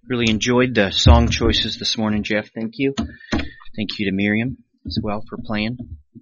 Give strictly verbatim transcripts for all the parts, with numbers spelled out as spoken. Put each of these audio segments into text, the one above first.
Really enjoyed the song choices this morning, Jeff. Thank you. Thank you to Miriam as well for playing.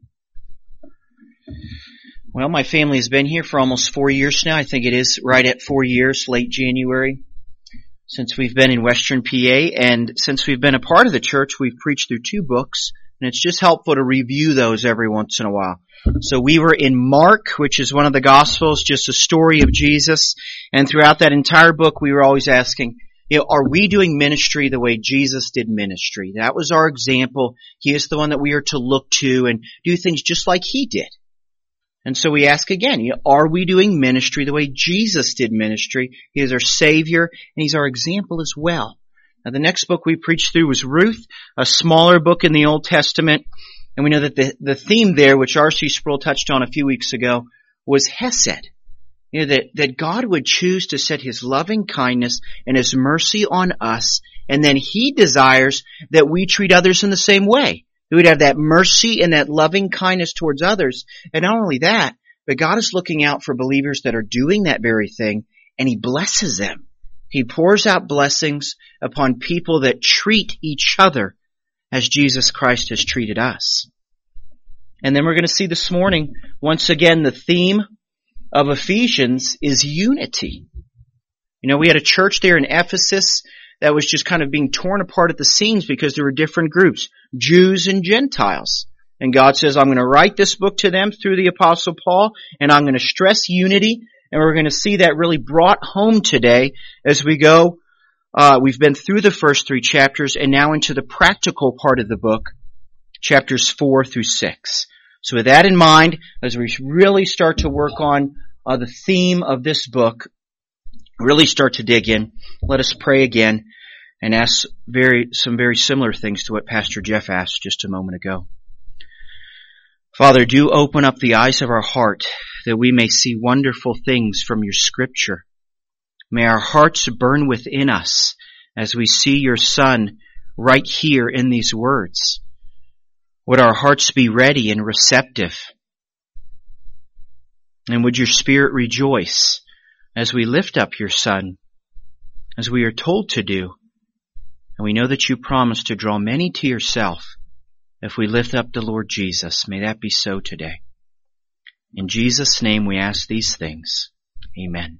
Well, my family has been here for almost four years now. I think it is right at four years, late January, since we've been in Western P A. And since we've been a part of the church, we've preached through two books, and it's just helpful to review those every once in a while. So we were in Mark, which is one of the Gospels, just a story of Jesus. And throughout that entire book, we were always asking, you know, are we doing ministry the way Jesus did ministry? That was our example. He is the one that we are to look to and do things just like He did. And so we ask again, you know, are we doing ministry the way Jesus did ministry? He is our Savior, and He's our example as well. Now, the next book we preached through was Ruth, a smaller book in the Old Testament. And we know that the, the theme there, which R C Sproul touched on a few weeks ago, was Hesed. You know, that, that God would choose to set His loving kindness and His mercy on us, and then He desires that we treat others in the same way. That we'd have that mercy and that loving kindness towards others. And not only that, but God is looking out for believers that are doing that very thing, and He blesses them. He pours out blessings upon people that treat each other as Jesus Christ has treated us. And then we're going to see this morning, once again, the theme of Ephesians is unity. You know, we had a church there in Ephesus that was just kind of being torn apart at the seams because there were different groups, Jews and Gentiles. And God says, I'm going to write this book to them through the Apostle Paul, and I'm going to stress unity. And we're going to see that really brought home today as we go. Uh, we've been through the first three chapters and now into the practical part of the book, chapters four through six. So with that in mind, as we really start to work on uh, the theme of this book, really start to dig in, let us pray again and ask very some very similar things to what Pastor Jeff asked just a moment ago. Father, do open up the eyes of our heart that we may see wonderful things from your Scripture. May our hearts burn within us as we see your Son right here in these words. Would our hearts be ready and receptive? And would your Spirit rejoice as we lift up your Son, as we are told to do? And we know that you promise to draw many to yourself if we lift up the Lord Jesus. May that be so today. In Jesus' name we ask these things. Amen.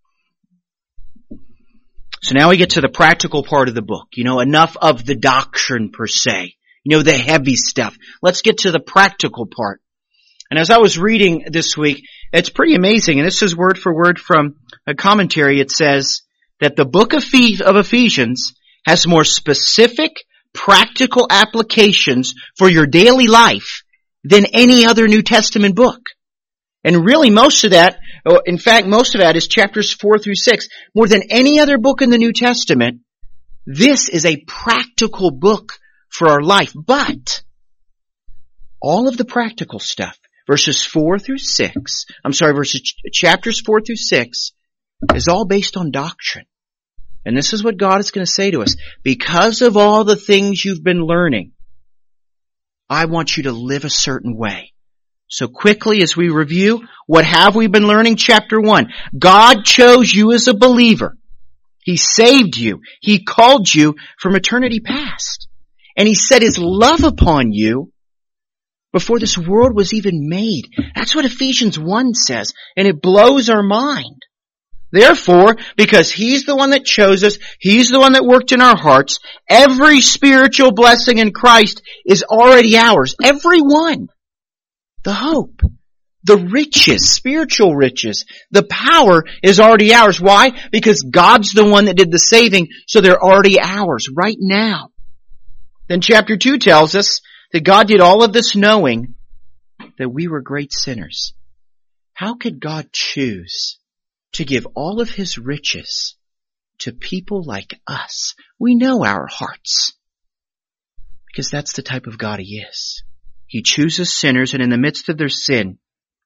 So now we get to the practical part of the book. You know, enough of the doctrine per se. You know, the heavy stuff. Let's get to the practical part. And as I was reading this week, it's pretty amazing. And this is word for word from a commentary. It says that the book of Ephesians has more specific, practical applications for your daily life than any other New Testament book. And really most of that, in fact, most of that is chapters four through six. More than any other book in the New Testament, this is a practical book for our life. But all of the practical stuff, verses four through six, I'm sorry, verses chapters four through six, is all based on doctrine. And this is what God is going to say to us. Because of all the things you've been learning, I want you to live a certain way. So quickly as we review, what have we been learning? Chapter one, God chose you as a believer. He saved you. He called you from eternity past. And He set His love upon you before this world was even made. That's what Ephesians one says, and it blows our mind. Therefore, because He's the one that chose us, He's the one that worked in our hearts, every spiritual blessing in Christ is already ours. Every one. The hope, the riches, spiritual riches, the power is already ours. Why? Because God's the one that did the saving, so they're already ours right now. Then chapter two tells us that God did all of this knowing that we were great sinners. How could God choose to give all of His riches to people like us? We know our hearts, because that's the type of God He is. He chooses sinners, and in the midst of their sin,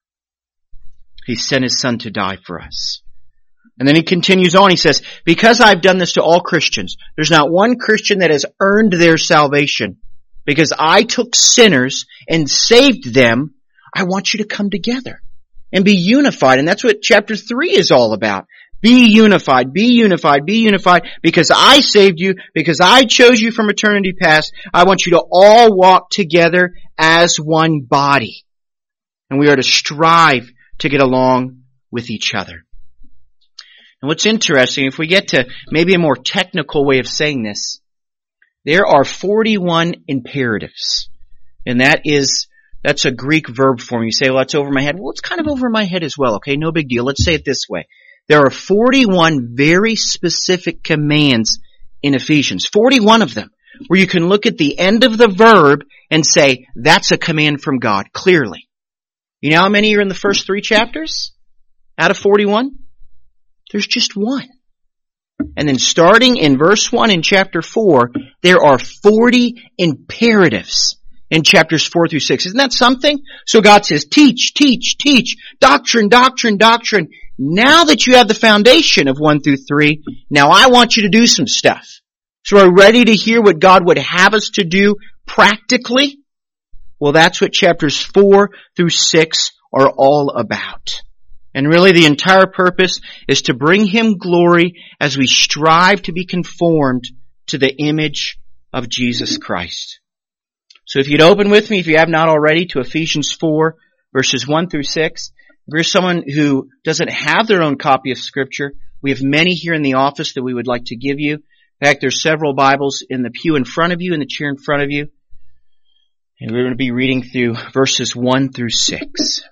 He sent His Son to die for us. And then He continues on, He says, because I've done this to all Christians, there's not one Christian that has earned their salvation. Because I took sinners and saved them, I want you to come together and be unified. And that's what chapter three is all about. Be unified, be unified, be unified, because I saved you, because I chose you from eternity past. I want you to all walk together as one body. And we are to strive to get along with each other. And what's interesting, if we get to maybe a more technical way of saying this, there are forty-one imperatives. And that is, that's a Greek verb form. You say, well, that's over my head. Well, it's kind of over my head as well. Okay, no big deal. Let's say it this way. There are forty-one very specific commands in Ephesians. forty-one of them, where you can look at the end of the verb and say, that's a command from God, clearly. You know how many are in the first three chapters? Out of forty-one? There's just one. And then starting in verse one in chapter four, there are forty imperatives in chapters four through six. Isn't that something? So God says, teach, teach, teach, doctrine, doctrine, doctrine. Now that you have the foundation of one through three, now I want you to do some stuff. So are we ready to hear what God would have us to do practically? Well, that's what chapters four through six are all about. And really the entire purpose is to bring Him glory as we strive to be conformed to the image of Jesus Christ. So if you'd open with me, if you have not already, to Ephesians four, verses one through six. If you're someone who doesn't have their own copy of Scripture, we have many here in the office that we would like to give you. In fact, there's several Bibles in the pew in front of you, in the chair in front of you. And we're going to be reading through verses one through six.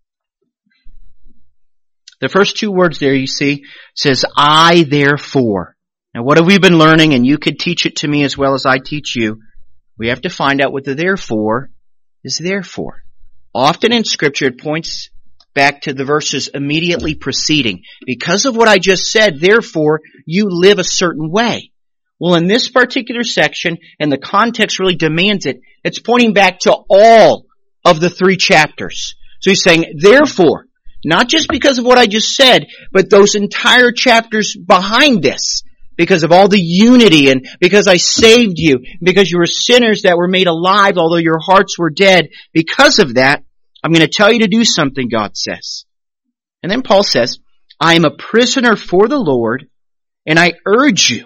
The first two words there you see says, I therefore. Now what have we been learning? And you could teach it to me as well as I teach you. We have to find out what the therefore is there for. Often in Scripture it points back to the verses immediately preceding. Because of what I just said, therefore, you live a certain way. Well, in this particular section, and the context really demands it, it's pointing back to all of the three chapters. So he's saying, therefore, not just because of what I just said, but those entire chapters behind this, because of all the unity and because I saved you, because you were sinners that were made alive although your hearts were dead. Because of that, I'm going to tell you to do something, God says. And then Paul says, I am a prisoner for the Lord, and I urge you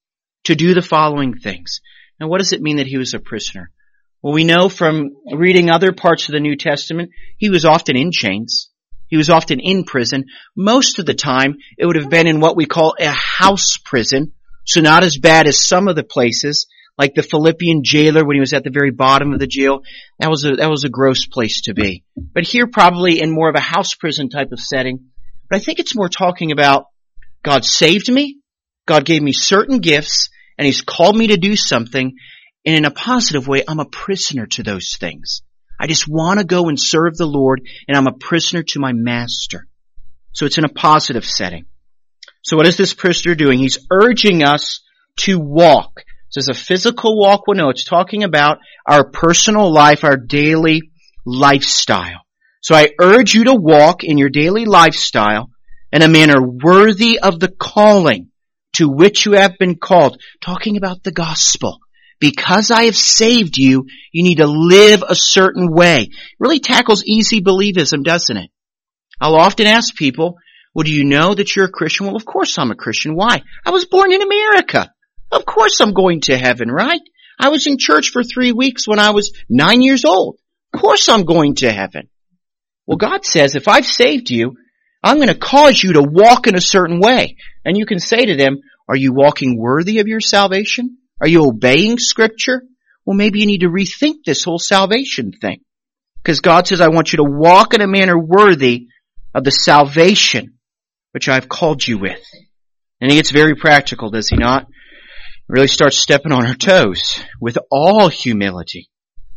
to do the following things. Now, what does it mean that he was a prisoner? Well, we know from reading other parts of the New Testament, he was often in chains. He was often in prison. Most of the time, it would have been in what we call a house prison, so not as bad as some of the places, like the Philippian jailer when he was at the very bottom of the jail. That was a, that was a gross place to be. But here probably in more of a house prison type of setting. But I think it's more talking about God saved me, God gave me certain gifts, and He's called me to do something, and in a positive way, I'm a prisoner to those things. I just want to go and serve the Lord, and I'm a prisoner to my master. So it's in a positive setting. So what is this prisoner doing? He's urging us to walk. So it's a physical walk. Well, no, it's talking about our personal life, our daily lifestyle. So I urge you to walk in your daily lifestyle in a manner worthy of the calling to which you have been called. Talking about the gospel. Because I have saved you, you need to live a certain way. It really tackles easy believism, doesn't it? I'll often ask people, well, do you know that you're a Christian? Well, of course I'm a Christian. Why? I was born in America. Of course I'm going to heaven, right? I was in church for three weeks when I was nine years old. Of course I'm going to heaven. Well, God says, if I've saved you, I'm going to cause you to walk in a certain way. And you can say to them, are you walking worthy of your salvation? Are you obeying Scripture? Well, maybe you need to rethink this whole salvation thing. Because God says, I want you to walk in a manner worthy of the salvation which I've called you with. And He gets very practical, does He not? He really starts stepping on our toes with all humility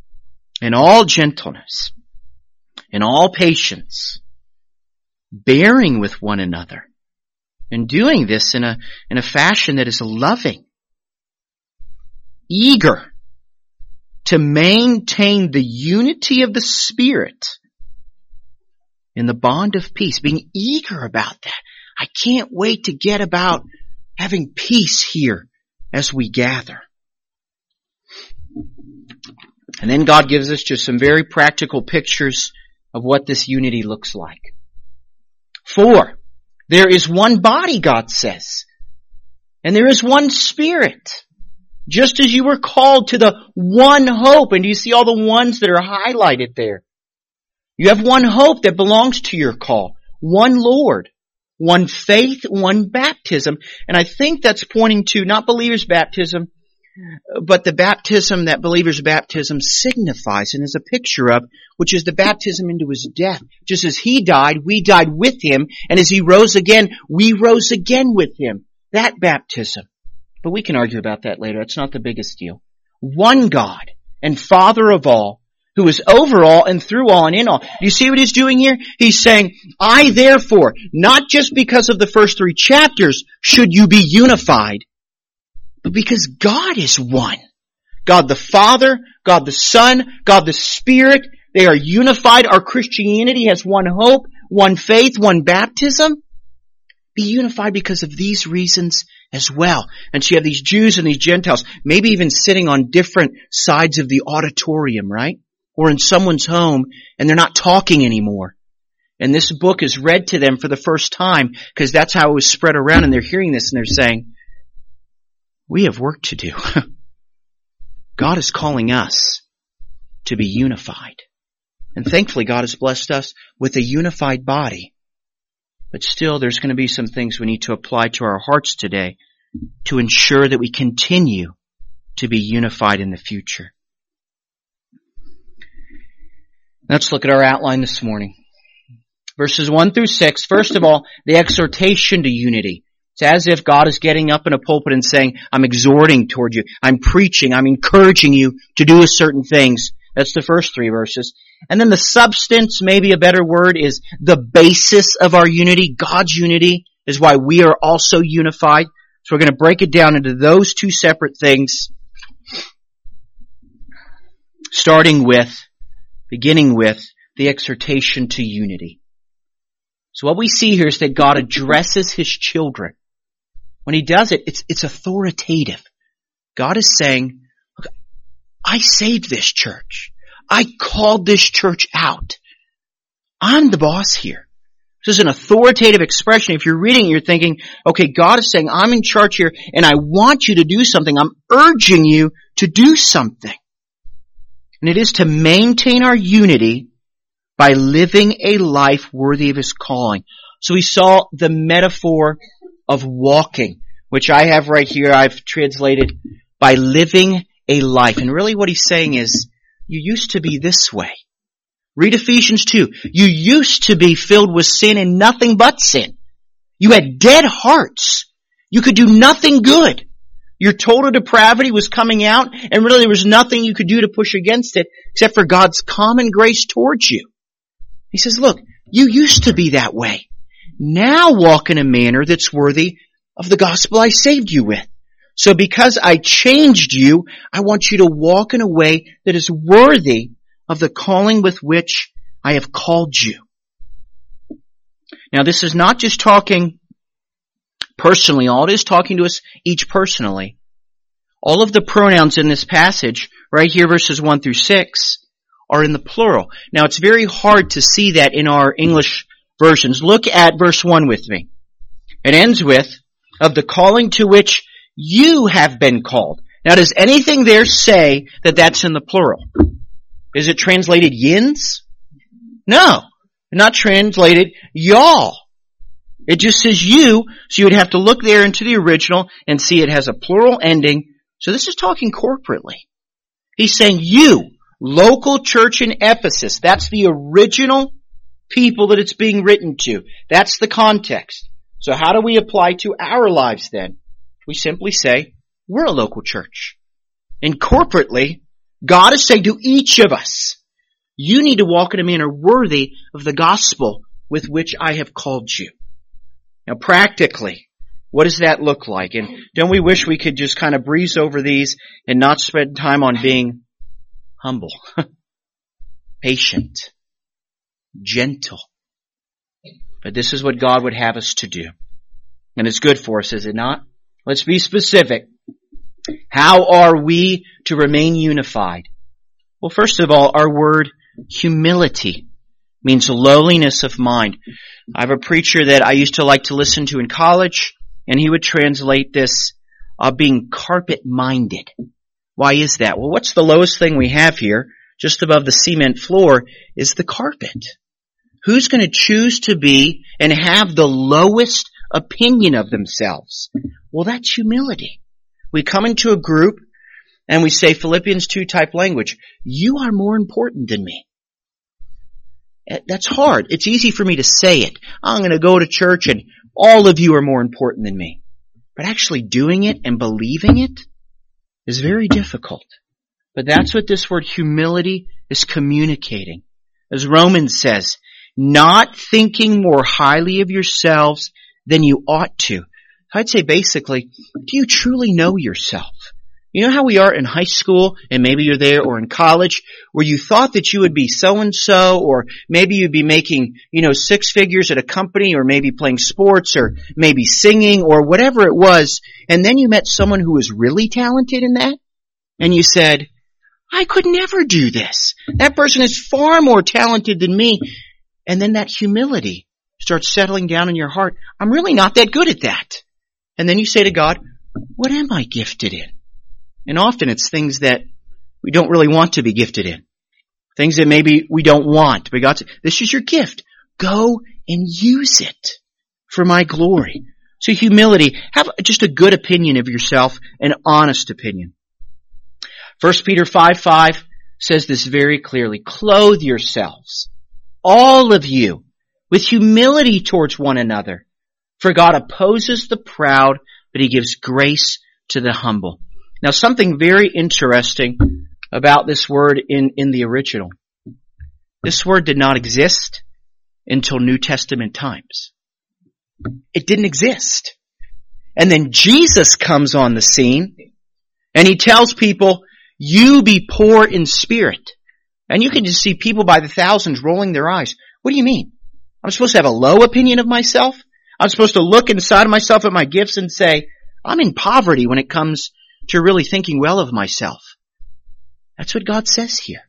and all gentleness and all patience, bearing with one another, and doing this in a, in a fashion that is loving, eager to maintain the unity of the Spirit in the bond of peace, being eager about that. I can't wait to get about having peace here as we gather. And then God gives us just some very practical pictures of what this unity looks like. Four, There is one body, God says. And there is one Spirit. Just as you were called to the one hope. And do you see all the ones that are highlighted there? You have one hope that belongs to your call. One Lord. One faith. One baptism. And I think that's pointing to not believers' baptism, but the baptism that believers' baptism signifies and is a picture of, which is the baptism into His death. Just as He died, we died with Him. And as He rose again, we rose again with Him. That baptism. But we can argue about that later. It's not the biggest deal. One God and Father of all, who is over all and through all and in all. Do you see what He's doing here? He's saying, I therefore, not just because of the first three chapters, should you be unified, but because God is one. God the Father, God the Son, God the Spirit, they are unified. Our Christianity has one hope, one faith, one baptism. Be unified because of these reasons as well. And so you have these Jews and these Gentiles, maybe even sitting on different sides of the auditorium, right? Or in someone's home, and they're not talking anymore. And this book is read to them for the first time, because that's how it was spread around, and they're hearing this and they're saying, we have work to do. God is calling us to be unified. And thankfully God has blessed us with a unified body. But still, there's going to be some things we need to apply to our hearts today to ensure that we continue to be unified in the future. Let's look at our outline this morning. Verses one through six. First of all, the exhortation to unity. It's as if God is getting up in a pulpit and saying, I'm exhorting toward you. I'm preaching. I'm encouraging you to do certain things. That's the first three verses. And then the substance, maybe a better word, is the basis of our unity. God's unity is why we are also unified. So we're going to break it down into those two separate things. Starting with, beginning with, the exhortation to unity. So what we see here is that God addresses His children. When He does it, it's, it's authoritative. God is saying, look, I saved this church. I called this church out. I'm the boss here. This is an authoritative expression. If you're reading it, you're thinking, okay, God is saying, I'm in charge here and I want you to do something. I'm urging you to do something. And it is to maintain our unity by living a life worthy of His calling. So we saw the metaphor of walking, which I have right here. I've translated by living a life. And really what He's saying is, you used to be this way. Read Ephesians two. You used to be filled with sin and nothing but sin. You had dead hearts. You could do nothing good. Your total depravity was coming out, and really there was nothing you could do to push against it except for God's common grace towards you. He says, look, you used to be that way. Now walk in a manner that's worthy of the gospel I saved you with. So because I changed you, I want you to walk in a way that is worthy of the calling with which I have called you. Now this is not just talking personally. All it is talking to us each personally. All of the pronouns in this passage, right here verses one through six, are in the plural. Now it's very hard to see that in our English versions. Look at verse one with me. It ends with, of the calling to which you have been called. Now, does anything there say that that's in the plural? Is it translated yins? No. Not translated y'all. It just says you, so you would have to look there into the original and see it has a plural ending. So this is talking corporately. He's saying you, local church in Ephesus. That's the original people that it's being written to. That's the context. So how do we apply to our lives then? We simply say, we're a local church. And corporately, God is saying to each of us, you need to walk in a manner worthy of the gospel with which I have called you. Now practically, what does that look like? And don't we wish we could just kind of breeze over these and not spend time on being humble, patient, gentle. But this is what God would have us to do. And it's good for us, is it not? Let's be specific. How are we to remain unified? Well, first of all, our word humility. means lowliness of mind. I have a preacher that I used to like to listen to in college, and he would translate this uh, being carpet-minded. Why is that? Well, what's the lowest thing we have here, just above the cement floor, is the carpet. Who's going to choose to be and have the lowest opinion of themselves? Well, that's humility. We come into a group and we say Philippians two type language. You are more important than me. That's hard. It's easy for me to say it. I'm going to go to church and all of you are more important than me. But actually doing it and believing it is very difficult. But that's what this word humility is communicating. As Romans says, not thinking more highly of yourselves than you ought to. I'd say basically, do you truly know yourself? You know how we are in high school, and maybe you're there, or in college, where you thought that you would be so-and-so, or maybe you'd be making, you know, six figures at a company, or maybe playing sports, or maybe singing, or whatever it was, and then you met someone who was really talented in that, and you said, I could never do this. That person is far more talented than me. And then that humility starts settling down in your heart. I'm really not that good at that. And then you say to God, what am I gifted in? And often it's things that we don't really want to be gifted in. Things that maybe we don't want. But God said, this is your gift. Go and use it for my glory. So humility, have just a good opinion of yourself, an honest opinion. First Peter five five says this very clearly. Clothe yourselves, all of you, with humility towards one another. For God opposes the proud, but He gives grace to the humble. Now, something very interesting about this word in, in the original. This word did not exist until New Testament times. It didn't exist. And then Jesus comes on the scene, and He tells people, you be poor in spirit. And you can just see people by the thousands rolling their eyes. What do you mean? I'm supposed to have a low opinion of myself? I'm supposed to look inside of myself at my gifts and say, I'm in poverty when it comes to really thinking well of myself. That's what God says here.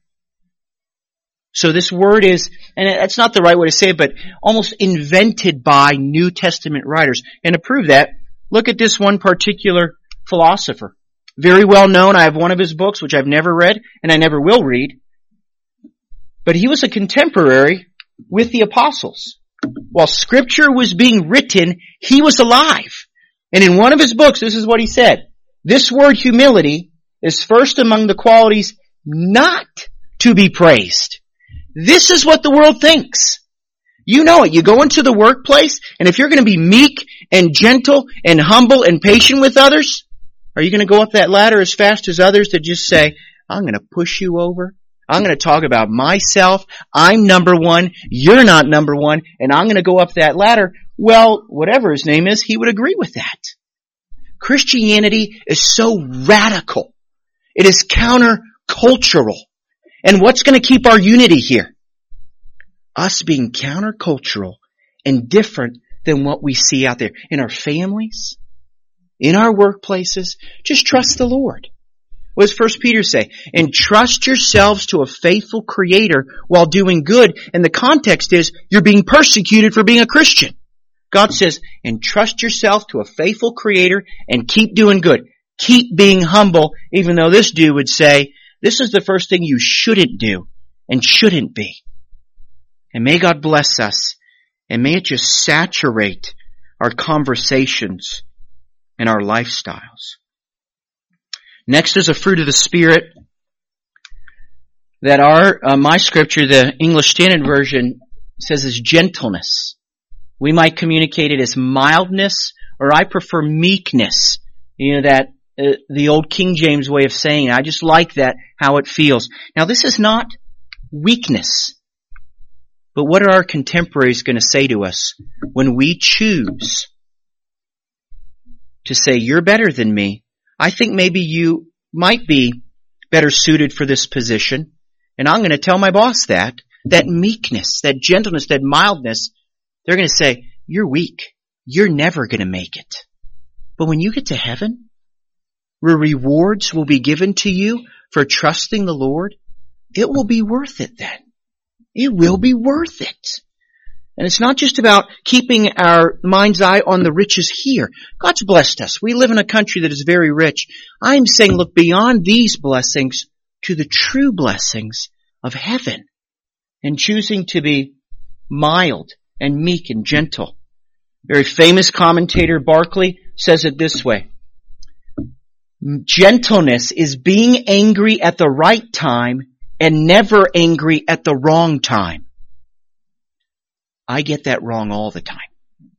So this word is, and that's not the right way to say it, but almost invented by New Testament writers. And to prove that, look at this one particular philosopher. Very well known. I have one of his books, which I've never read, and I never will read. But he was a contemporary with the apostles. While Scripture was being written, he was alive. And in one of his books, this is what he said. This word humility is first among the qualities not to be praised. This is what the world thinks. You know it. You go into the workplace, and if you're going to be meek and gentle and humble and patient with others, are you going to go up that ladder as fast as others that just say, I'm going to push you over? I'm going to talk about myself. I'm number one. You're not number one. And I'm going to go up that ladder. Well, whatever his name is, he would agree with that. Christianity is so radical. It is countercultural. And what's going to keep our unity here? Us being countercultural and different than what we see out there in our families, in our workplaces. Just trust the Lord. What does First Peter say? Entrust yourselves to a faithful Creator while doing good. And the context is you're being persecuted for being a Christian. God says, entrust yourself to a faithful Creator and keep doing good. Keep being humble, even though this dude would say, this is the first thing you shouldn't do and shouldn't be. And may God bless us, and may it just saturate our conversations and our lifestyles. Next is a fruit of the Spirit that our, uh, my scripture, the English Standard Version, says is gentleness. We might communicate it as mildness, or I prefer meekness. You know, that, uh, the old King James way of saying it. I just like that, how it feels. Now this is not weakness. But what are our contemporaries going to say to us when we choose to say, you're better than me? I think maybe you might be better suited for this position. And I'm going to tell my boss that. That meekness, that gentleness, that mildness. They're going to say, you're weak. You're never going to make it. But when you get to heaven, where rewards will be given to you for trusting the Lord, it will be worth it then. It will be worth it. And it's not just about keeping our mind's eye on the riches here. God's blessed us. We live in a country that is very rich. I'm saying look beyond these blessings to the true blessings of heaven and choosing to be mild and meek and gentle. Very famous commentator Barclay says it this way. Gentleness is being angry at the right time and never angry at the wrong time. I get that wrong all the time.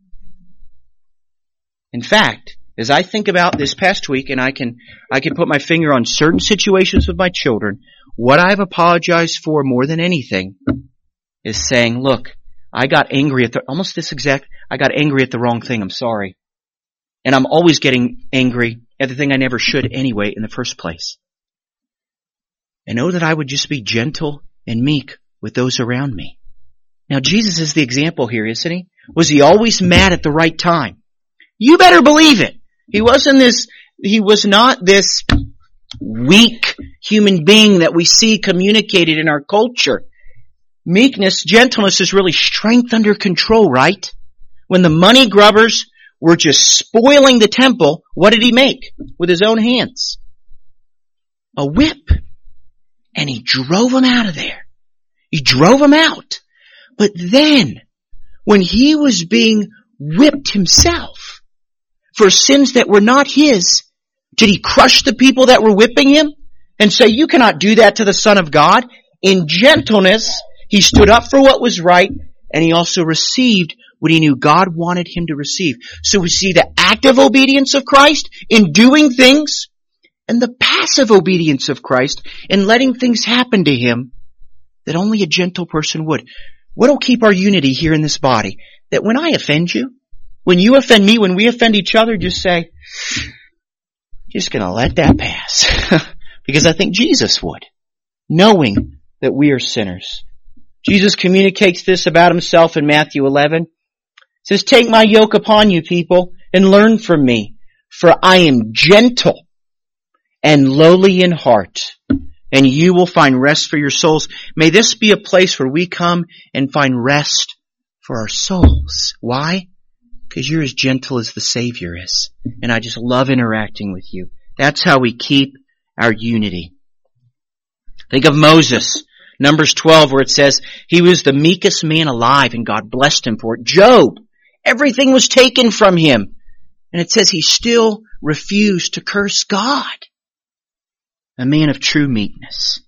In fact, as I think about this past week, and I can, I can put my finger on certain situations with my children, what I've apologized for more than anything is saying, look, I got angry at the, almost this exact, I got angry at the wrong thing, I'm sorry. And I'm always getting angry at the thing I never should anyway in the first place. And know that I would just be gentle and meek with those around me. Now Jesus is the example here, isn't he? Was he always mad at the right time? You better believe it. He wasn't this, he was not this weak human being that we see communicated in our culture. Meekness, gentleness is really strength under control, right? When the money grubbers were just spoiling the temple, what did he make with his own hands? A whip. And he drove them out of there. He drove them out. But then, when he was being whipped himself for sins that were not his, did he crush the people that were whipping him and say, you cannot do that to the Son of God? In gentleness, he stood up for what was right, and he also received what he knew God wanted him to receive. So we see the active obedience of Christ in doing things, and the passive obedience of Christ in letting things happen to him that only a gentle person would. What will keep our unity here in this body? That when I offend you, when you offend me, when we offend each other, just say, just gonna let that pass. Because I think Jesus would, knowing that we are sinners. Jesus communicates this about himself in Matthew eleven. He says, take my yoke upon you, people, and learn from me, for I am gentle and lowly in heart, and you will find rest for your souls. May this be a place where we come and find rest for our souls. Why? Because you're as gentle as the Savior is. And I just love interacting with you. That's how we keep our unity. Think of Moses, Numbers twelve, where it says, he was the meekest man alive and God blessed him for it. Job, everything was taken from him. And it says he still refused to curse God. A man of true meekness.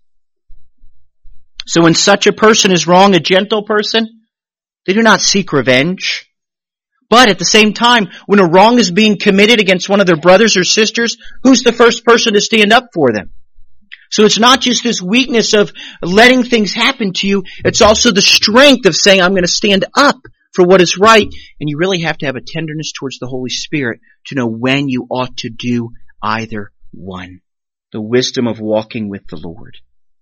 So when such a person is wrong, a gentle person, they do not seek revenge. But at the same time, when a wrong is being committed against one of their brothers or sisters, who's the first person to stand up for them? So it's not just this weakness of letting things happen to you, it's also the strength of saying, I'm going to stand up for what is right. And you really have to have a tenderness towards the Holy Spirit to know when you ought to do either one. The wisdom of walking with the Lord.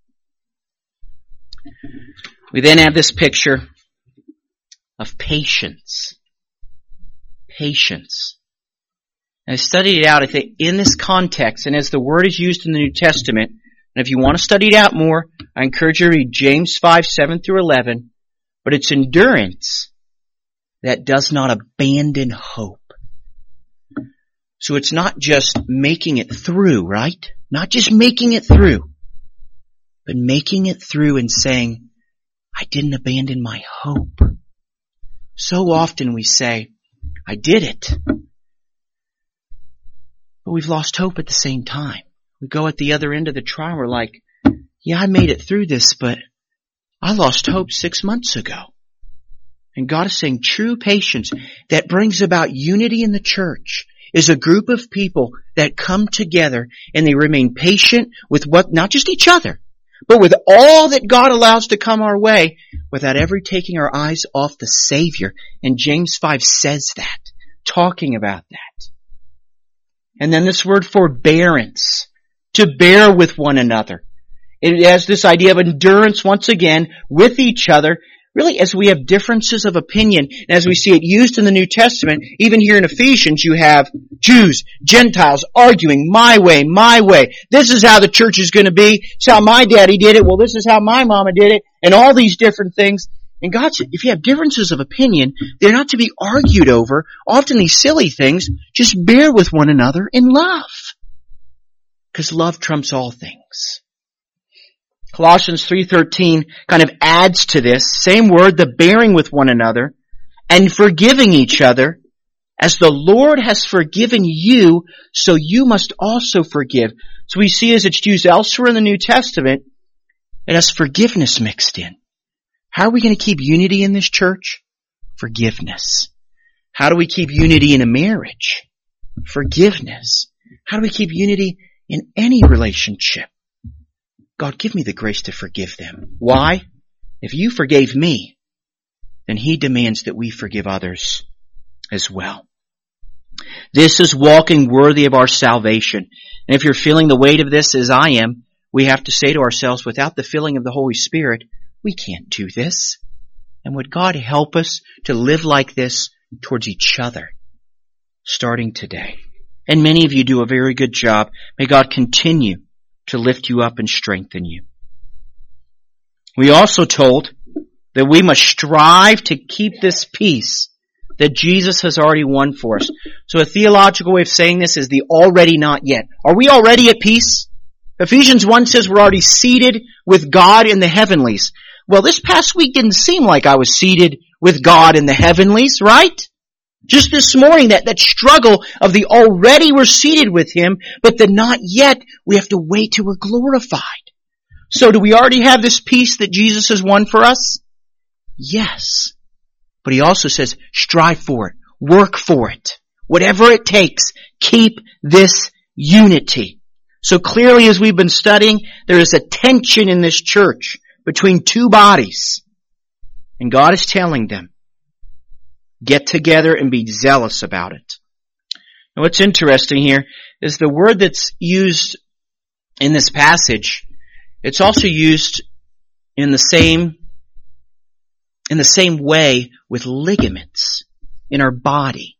We then have this picture of patience. Patience. And I studied it out, I think, in this context, and as the word is used in the New Testament, and if you want to study it out more, I encourage you to read James five, seven through eleven, but it's endurance that does not abandon hope. So it's not just making it through, right? Not just making it through, but making it through and saying, I didn't abandon my hope. So often we say, I did it. But we've lost hope at the same time. We go at the other end of the trial, we're like, yeah, I made it through this, but I lost hope six months ago. And God is saying true patience that brings about unity in the church is a group of people that come together and they remain patient with what, not just each other, but with all that God allows to come our way without ever taking our eyes off the Savior. And James five says that, talking about that. And then this word forbearance, to bear with one another. It has this idea of endurance once again with each other, really as we have differences of opinion, and as we see it used in the New Testament, even here in Ephesians, you have Jews, Gentiles arguing, my way, my way. This is how the church is going to be. It's how my daddy did it. Well, this is how my mama did it. And all these different things. And God said, if you have differences of opinion, they're not to be argued over. Often these silly things, just bear with one another in love. Because love trumps all things. Colossians three thirteen kind of adds to this. Same word, the bearing with one another and forgiving each other. As the Lord has forgiven you, so you must also forgive. So we see as it's used elsewhere in the New Testament, it has forgiveness mixed in. How are we going to keep unity in this church? Forgiveness. How do we keep unity in a marriage? Forgiveness. How do we keep unity in any relationship? God, give me the grace to forgive them. Why? If you forgave me, then He demands that we forgive others as well. This is walking worthy of our salvation. And if you're feeling the weight of this as I am, we have to say to ourselves, without the filling of the Holy Spirit, we can't do this. And would God help us to live like this towards each other, starting today? And many of you do a very good job. May God continue to lift you up and strengthen you. We also told that we must strive to keep this peace that Jesus has already won for us. So a theological way of saying this is the already not yet. Are we already at peace? Ephesians one says we're already seated with God in the heavenlies. Well, this past week didn't seem like I was seated with God in the heavenlies, right? Just this morning, that, that struggle of the already we're seated with Him, but the not yet, we have to wait till we're glorified. So do we already have this peace that Jesus has won for us? Yes. But He also says, strive for it. Work for it. Whatever it takes, keep this unity. So clearly, as we've been studying, there is a tension in this church between two bodies. And God is telling them, get together and be zealous about it. And what's interesting here is the word that's used in this passage, it's also used in the same, in the same way with ligaments in our body.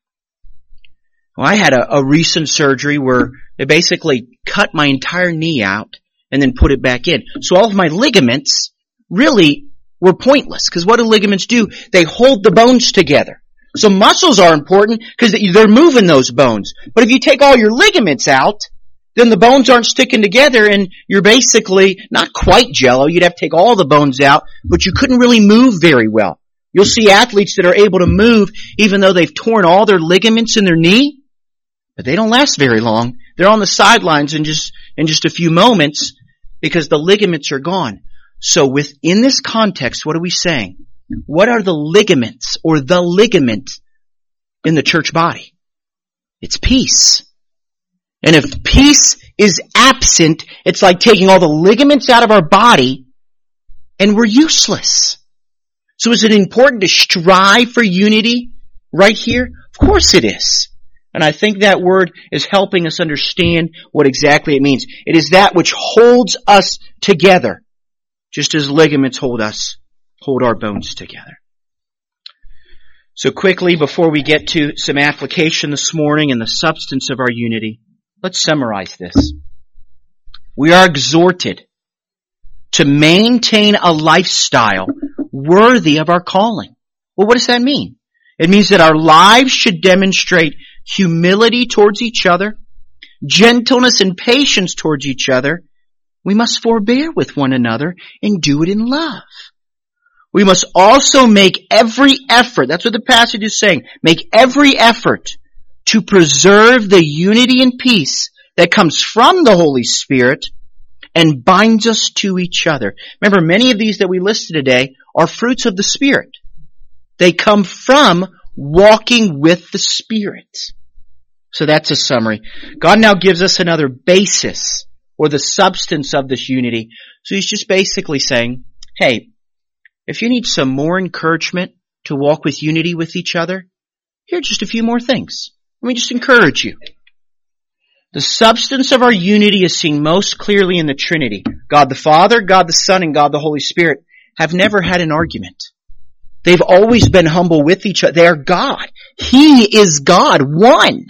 Well, I had a, a recent surgery where they basically cut my entire knee out and then put it back in. So all of my ligaments really were pointless, because what do ligaments do? They hold the bones together. So muscles are important because they're moving those bones. But if you take all your ligaments out, then the bones aren't sticking together and you're basically not quite jello. You'd have to take all the bones out, but you couldn't really move very well. You'll see athletes that are able to move even though they've torn all their ligaments in their knee, but they don't last very long. They're on the sidelines in just, in just a few moments because the ligaments are gone. So within this context, what are we saying? What are the ligaments or the ligament in the church body? It's peace. And if peace is absent, it's like taking all the ligaments out of our body and we're useless. So is it important to strive for unity right here? Of course it is. And I think that word is helping us understand what exactly it means. It is that which holds us together, just as ligaments hold us, hold our bones together. So quickly, before we get to some application this morning and the substance of our unity, let's summarize this. We are exhorted to maintain a lifestyle worthy of our calling. Well, what does that mean? It means that our lives should demonstrate humility towards each other, gentleness and patience towards each other. We must forbear with one another and do it in love. We must also make every effort, that's what the passage is saying, make every effort to preserve the unity and peace that comes from the Holy Spirit and binds us to each other. Remember, many of these that we listed today are fruits of the Spirit. They come from walking with the Spirit. So that's a summary. God now gives us another basis or the substance of this unity. So He's just basically saying, hey, if you need some more encouragement to walk with unity with each other, here are just a few more things. Let me just encourage you. The substance of our unity is seen most clearly in the Trinity. God the Father, God the Son, and God the Holy Spirit have never had an argument. They've always been humble with each other. They are God. He is God, one.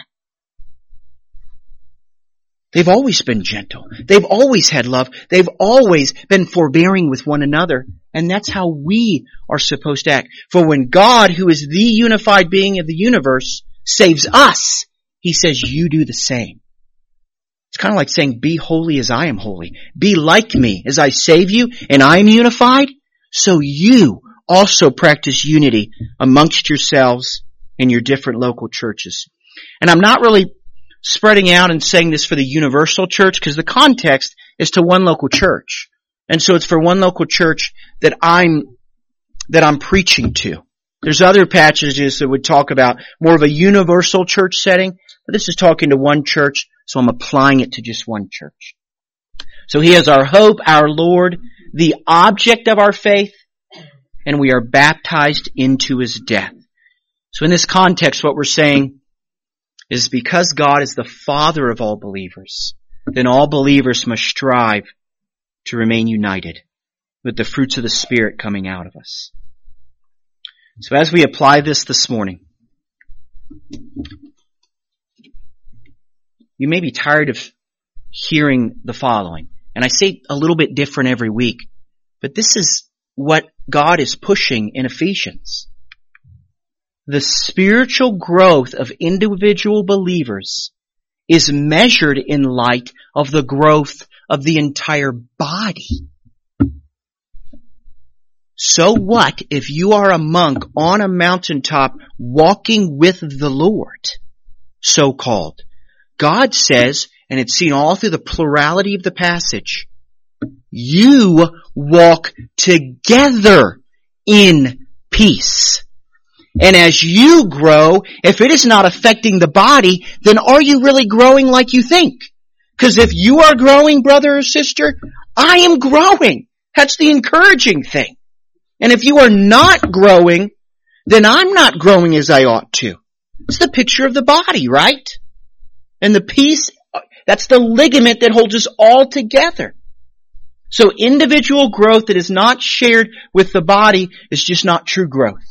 They've always been gentle. They've always had love. They've always been forbearing with one another. And that's how we are supposed to act. For when God, who is the unified being of the universe, saves us, He says, you do the same. It's kind of like saying, be holy as I am holy. Be like me as I save you and I am unified. So you also practice unity amongst yourselves in your different local churches. And I'm not really spreading out and saying this for the universal church because the context is to one local church. And so it's for one local church that I'm, that I'm preaching to. There's other passages that would talk about more of a universal church setting, but this is talking to one church, so I'm applying it to just one church. So He is our hope, our Lord, the object of our faith, and we are baptized into His death. So in this context, what we're saying is because God is the Father of all believers, then all believers must strive to remain united with the fruits of the Spirit coming out of us. So as we apply this this morning, you may be tired of hearing the following. And I say a little bit different every week, but this is what God is pushing in Ephesians. The spiritual growth of individual believers is measured in light of the growth of the entire body. So what if you are a monk on a mountaintop walking with the Lord, so-called? God says, and it's seen all through the plurality of the passage, you walk together in peace. And as you grow, if it is not affecting the body, then are you really growing like you think? Because if you are growing, brother or sister, I am growing. That's the encouraging thing. And if you are not growing, then I'm not growing as I ought to. It's the picture of the body, right? And the peace, that's the ligament that holds us all together. So individual growth that is not shared with the body is just not true growth.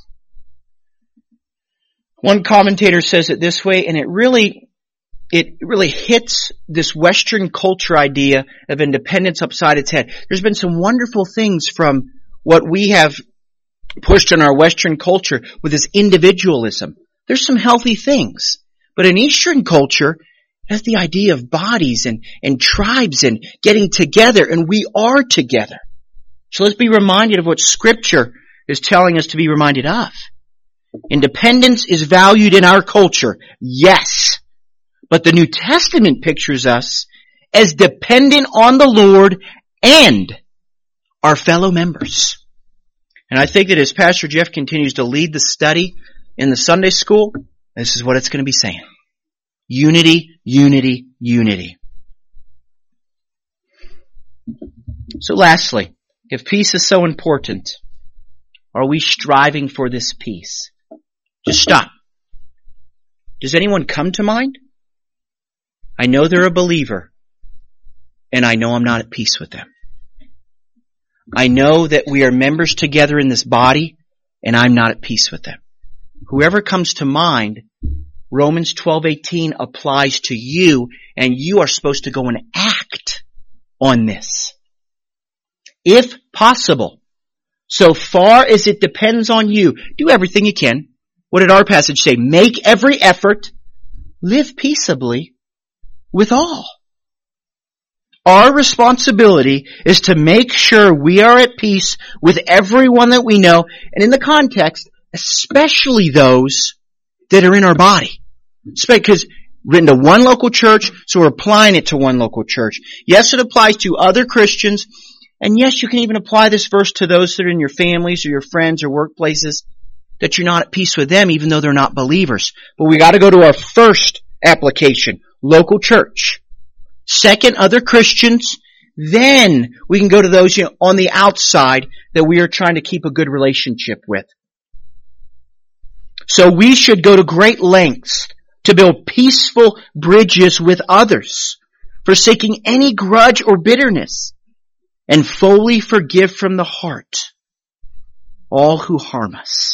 One commentator says it this way, and it really, it really hits this Western culture idea of independence upside its head. There's been some wonderful things from what we have pushed in our Western culture with this individualism. There's some healthy things. But in Eastern culture, it has the idea of bodies and, and tribes and getting together, and we are together. So let's be reminded of what Scripture is telling us to be reminded of. Independence is valued in our culture, yes. But the New Testament pictures us as dependent on the Lord and our fellow members. And I think that as Pastor Jeff continues to lead the study in the Sunday school, this is what it's going to be saying. Unity, unity, unity. So lastly, if peace is so important, are we striving for this peace? Just stop. Does anyone come to mind? I know they're a believer, and I know I'm not at peace with them. I know that we are members together in this body, and I'm not at peace with them. Whoever comes to mind, Romans twelve eighteen applies to you, and you are supposed to go and act on this. If possible, so far as it depends on you, do everything you can. What did our passage say? Make every effort, live peaceably with all. Our responsibility is to make sure we are at peace with everyone that we know, and in the context, especially those that are in our body. Because written to one local church, so we're applying it to one local church. Yes, it applies to other Christians, and yes, you can even apply this verse to those that are in your families or your friends or workplaces that you're not at peace with them even though they're not believers. But we got to go to our first application, local church. Second, other Christians. Then we can go to those, you know, on the outside that we are trying to keep a good relationship with. So we should go to great lengths to build peaceful bridges with others, forsaking any grudge or bitterness, and fully forgive from the heart. all who harm us.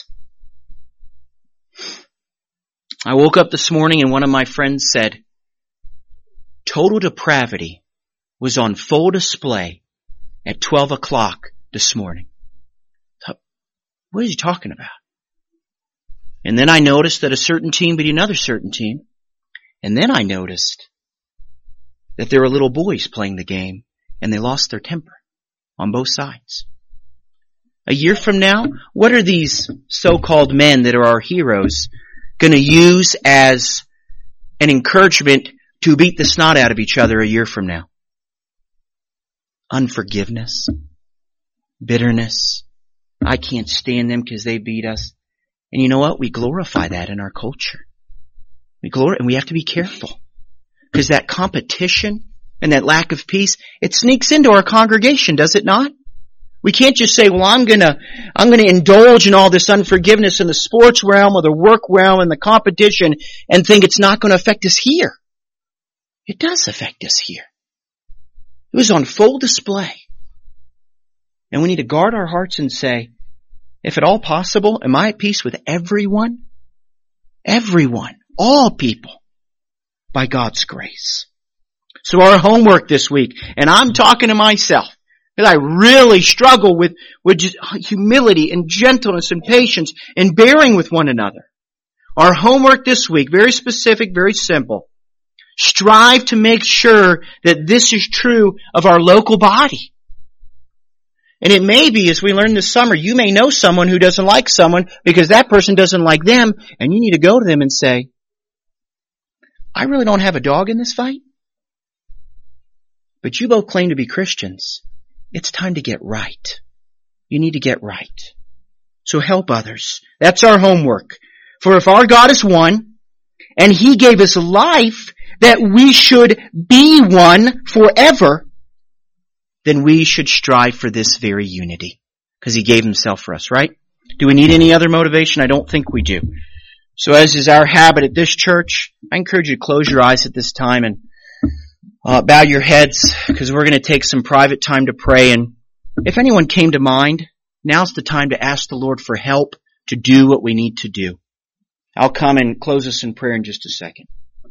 I woke up this morning and one of my friends said, total depravity was on full display at twelve o'clock this morning. What is he talking about? And then I noticed that a certain team beat another certain team. And then I noticed that there were little boys playing the game and they lost their temper on both sides. A year from now, what are these so-called men that are our heroes going to use as an encouragement to beat the snot out of each other a year from now? Unforgiveness, bitterness. I can't stand them because they beat us. And you know what? We glorify that in our culture. We glorify, and we have to be careful because that competition and that lack of peace, it sneaks into our congregation, does it not? We can't just say, well, I'm gonna, I'm gonna indulge in all this unforgiveness in the sports realm or the work realm and the competition and think it's not gonna affect us here. It does affect us here. It was on full display. And we need to guard our hearts and say, if at all possible, am I at peace with everyone? Everyone. All people. By God's grace. So our homework this week, and I'm talking to myself, because I really struggle with, with just humility and gentleness and patience and bearing with one another. Our homework this week, very specific, very simple. Strive to make sure that this is true of our local body. And it may be, as we learned this summer, you may know someone who doesn't like someone because that person doesn't like them, and you need to go to them and say, I really don't have a dog in this fight, but you both claim to be Christians. It's time to get right. You need to get right. So help others. That's our homework. For if our God is one, and He gave us life that we should be one forever, then we should strive for this very unity. Because He gave Himself for us, right? Do we need any other motivation? I don't think we do. So as is our habit at this church, I encourage you to close your eyes at this time and uh, bow your heads, because we're going to take some private time to pray. And if anyone came to mind, now's the time to ask the Lord for help to do what we need to do. I'll come and close us in prayer in just a second.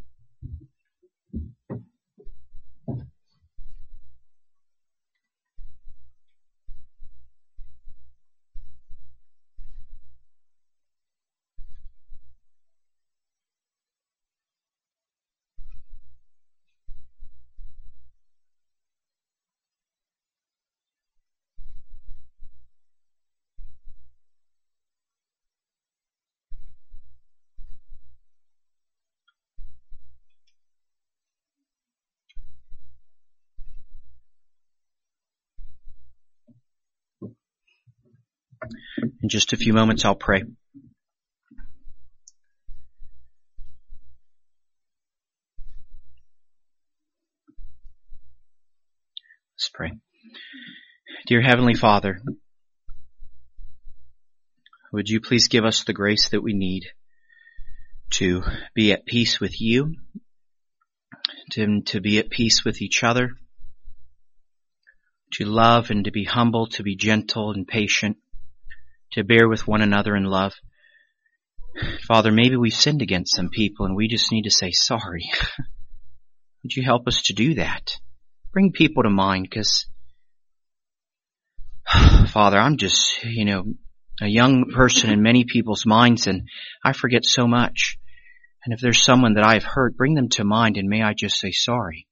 In just a few moments, I'll pray. Let's pray. Dear Heavenly Father, would you please give us the grace that we need to be at peace with you, to, to be at peace with each other, to love and to be humble, to be gentle and patient, to bear with one another in love. Father, maybe we've sinned against some people and we just need to say sorry. Would you help us to do that? Bring people to mind, because, Father, I'm just, you know, a young person in many people's minds, and I forget so much. And if there's someone that I've hurt, bring them to mind, and may I just say sorry.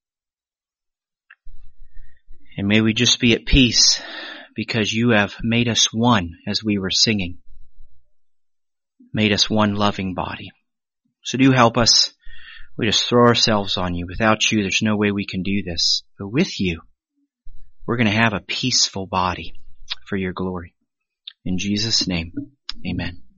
And may we just be at peace, because you have made us one, as we were singing. Made us one loving body. So do help us. We just throw ourselves on you. Without you, there's no way we can do this. But with you, we're going to have a peaceful body for your glory. In Jesus' name, amen.